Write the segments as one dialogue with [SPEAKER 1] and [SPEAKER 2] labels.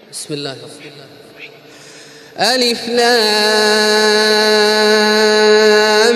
[SPEAKER 1] بسم الله الرحمن الرحيم. ألف لام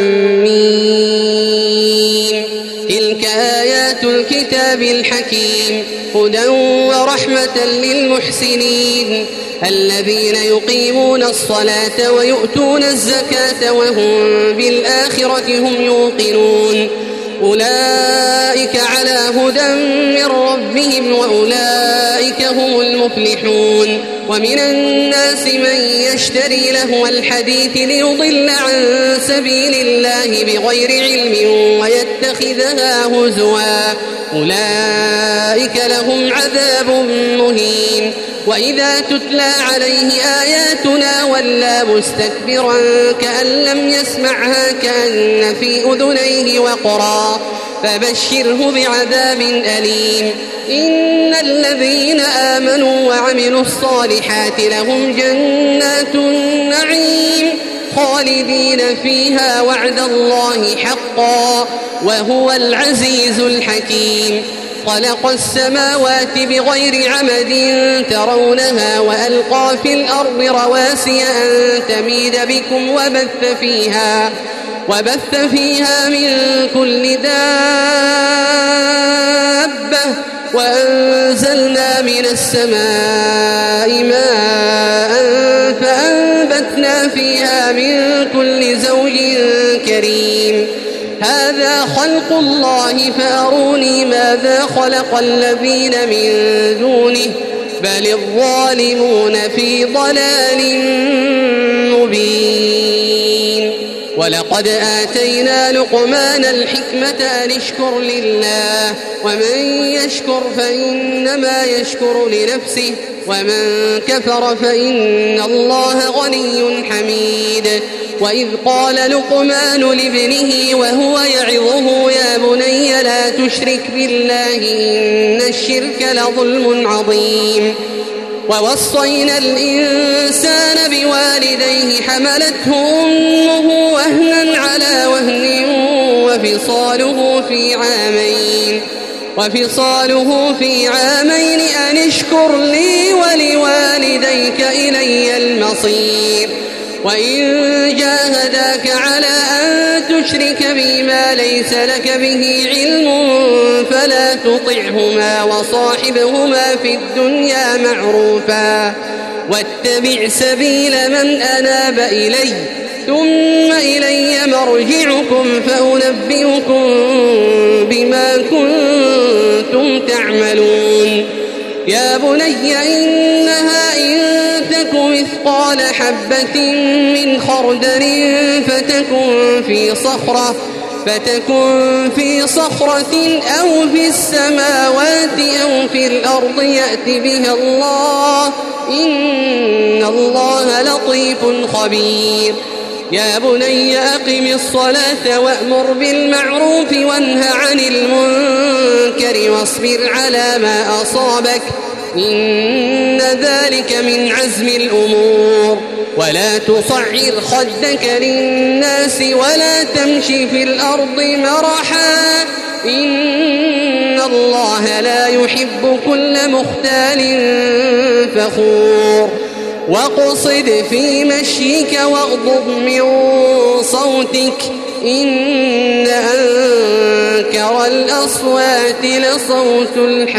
[SPEAKER 1] ميم. تلك آيات الكتاب الحكيم هدى ورحمة للمحسنين الذين يقيمون الصلاة ويؤتون الزكاة وهم بالآخرة هم يوقنون أولئك على هدى من ربهم وأولئك هم المفلحون. ومن الناس من يشتري لهو الحديث ليضل عن سبيل الله بغير علم ويتخذها هزوا أولئك لهم عذاب مهين. وإذا تتلى عليه آياتنا ولى مستكبرا كأن لم يسمعها كأن في أذنيه وقرا فبشره بعذاب أليم. إن الذين آمنوا وعملوا الصالحات لهم جنات النعيم خالدين فيها وعد الله حقا وهو العزيز الحكيم. خلق السماوات بغير عمد ترونها وألقى في الأرض رواسي أن تميد بكم وبث فيها من كل دابة وأنزلنا من السماء ماء فأنبتنا فيها من كل زوج كريم. هذا خلق الله فأروني ماذا خلق الذين من دونه بل الظالمون في ضلال مبين. ولقد آتينا لقمان الحكمة أن اشكر لله ومن يشكر فإنما يشكر لنفسه ومن كفر فإن الله غني حميد. وإذ قال لقمان لابنه وهو يعظه يا بني لا تشرك بالله إن الشرك لظلم عظيم. ووصينا الإنسان بوالديه حملته أمه وهنا على وهن وفصاله في عامين أن اشكر لي ولوالديك إلي المصير. وإن جاهداك على أن تشرك بي ما ليس لك به علم فلا تطعهما وصاحبهما في الدنيا معروفا واتبع سبيل من أناب إلي ثم إلي مرجعكم فأنبئكم بما كنتم تعملون. يا بني إنها إن تك مثقال حبة من خردل فتكن في صخرة أو في السماوات أو في الأرض يأت بها الله إن الله لطيف خبير. يا بني أقم الصلاة وأمر بالمعروف وانه عن المنكر واصبر على ما أصابك إن ذلك من عزم الأمور. ولا تصعر خدك للناس ولا تمشي في الأرض مرحا إن الله لا يحب كل مختال فخور. واقصد في مشيك واغضض من صوتك إن أنكر الأصوات لصوت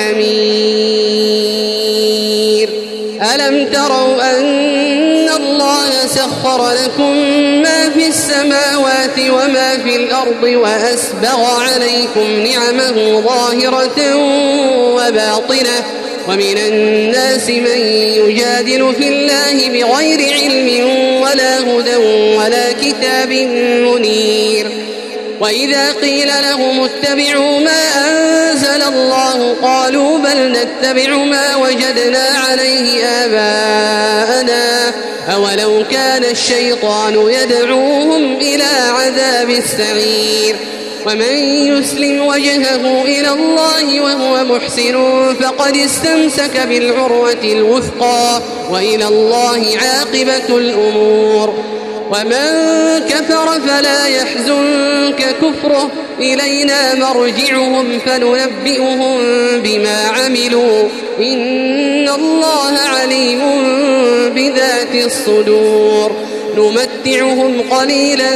[SPEAKER 1] الحمير. ألم تروا أن الله سخر لكم ما في السماوات وما في الأرض وأسبغ عليكم نعمه ظاهرة وباطنة ومن الناس من يجادل في الله بغير علم ولا هدى ولا كتاب منير. وإذا قيل لهم اتبعوا ما أنزل الله قالوا بل نتبع ما وجدنا عليه آباءنا أولو كان الشيطان يدعوهم إلى عذاب السعير. ومن يسلم وجهه إلى الله وهو محسن فقد استمسك بالعروة الوثقى وإلى الله عاقبة الأمور. ومن كفر فلا يحزنك كفره إلينا مرجعهم فننبئهم بما عملوا إن الله عليم عليم بذات الصدور نمتعهم قليلا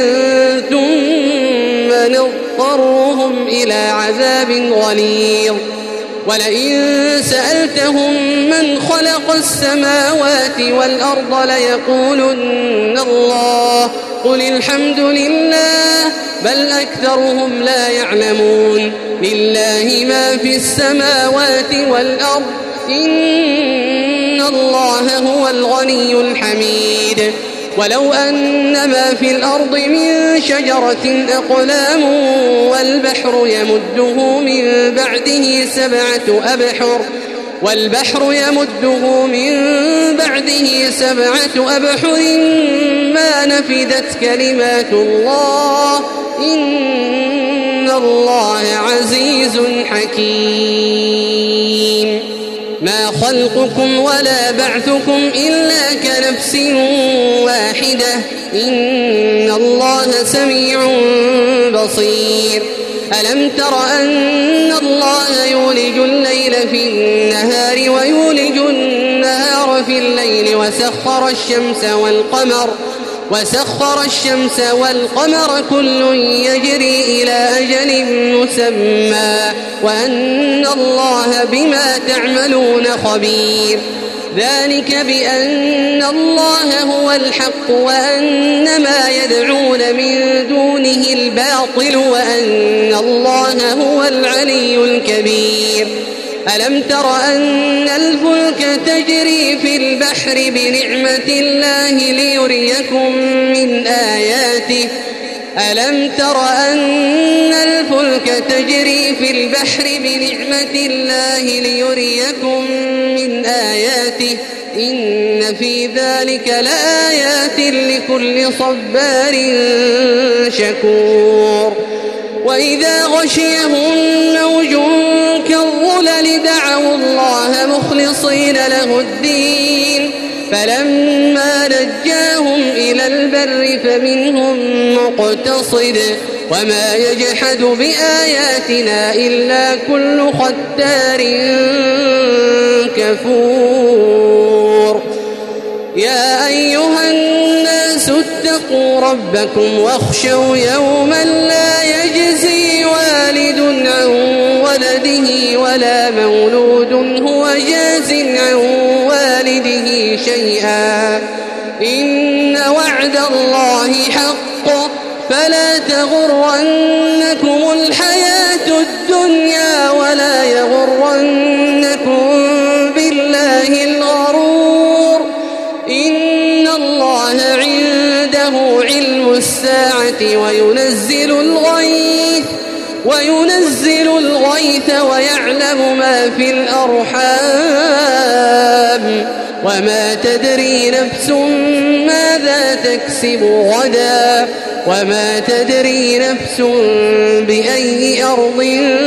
[SPEAKER 1] ثم نضطرهم إلى عذاب غليظ ولئن سألتهم من خلق السماوات والأرض ليقولن الله قل الحمد لله بل أكثرهم لا يعلمون لله ما في السماوات والأرض إن الله هو الغني الحميد ولو أن ما في الأرض من شجرة أقلام والبحر يمده من بعده سبعة أبحر ما نفدت كلمات الله إن الله عزيز حكيم ما خلقكم ولا بعثكم إلا كنفس واحدة إن الله سميع بصير ألم تر أن الله يولج الليل في النهار ويولج النهار في الليل وسخر الشمس والقمر كل يجري إلى أجل مسمى وأن الله بما تعملون خبير ذلك بأن الله هو الحق وأن ما يدعون من دونه الباطل وأن الله هو العلي الكبير ألم تر أن الفلك تجري في البحر بنعمة الله ليريكم من آياته إن في ذلك لآيات لكل صبار شكور وإذا غشيهم موج كالظلل دعوا الله مخلصين له الدين فلما نجاهم إلى البر فمنهم مقتصد وما يجحد بآياتنا إلا كل ختار كفور يا أيها الناس اتقوا ربكم واخشوا يوما لا يجزي والد عن ولده ولا مولود هو جاز عن والده شيئا إن وعد الله حق فلا تغرنكم الحياة الدنيا ولا يغرنكم بالله الغرور إن الله عنده علم الساعة وينزل الغيث ويعلم ما في الأرحام وما تدري نفس ماذا تكسب غدا وما تدري نفس بأي أرض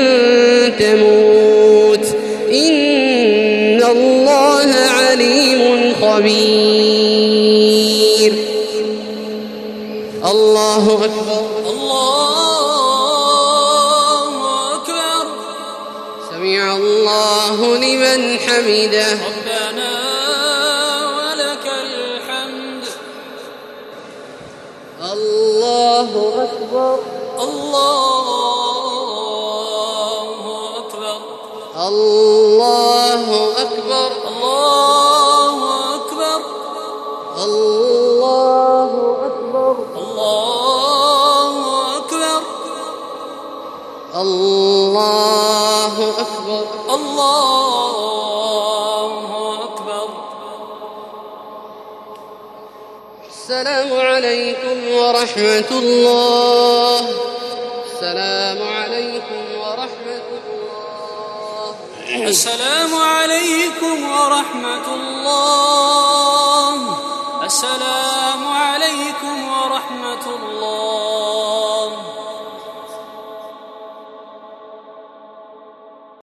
[SPEAKER 1] تموت إن الله عليم خبير الله أكبر سمع الله لمن حمده
[SPEAKER 2] ربنا ولك الحمد
[SPEAKER 1] الله أكبر
[SPEAKER 2] الله أكبر
[SPEAKER 1] الله أكبر
[SPEAKER 2] الله أكبر
[SPEAKER 1] الله أكبر
[SPEAKER 2] الله أكبر
[SPEAKER 1] الله أكبر
[SPEAKER 2] الله أكبر
[SPEAKER 1] السلام عليكم ورحمة الله السلام عليكم ورحمة الله
[SPEAKER 2] السلام عليكم ورحمة الله السلام عليكم ورحمة الله